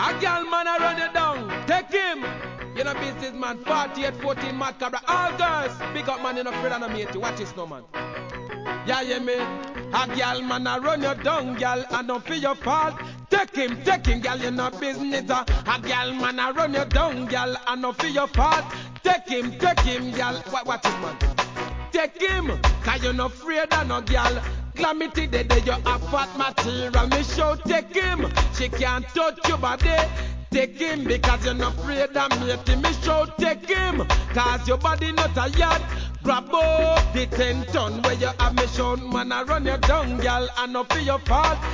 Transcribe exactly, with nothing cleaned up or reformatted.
A girl man a run you down, take him. You know business man, forty-eight, fourteen, mad cabra. All girls, big up man, you know afraid of no mate. Watch this no man. Yeah, yeah, me. A girl man a run you down, girl, and don't feel your fault. Take him, take him, girl, you know business. Uh. A girl man a run you down, girl, and don't feel your fault. Take him, take him, girl. What, watch this man. Take him, cause you no afraid of no girl. Glamity day day you have fat material. Me show take him, she can't touch your body. Take him because you're not afraid of me. Me show take him, cause your body not a yard. Grab up the ten ton where you have me shown. Man I run you down, girl, and no for your fault.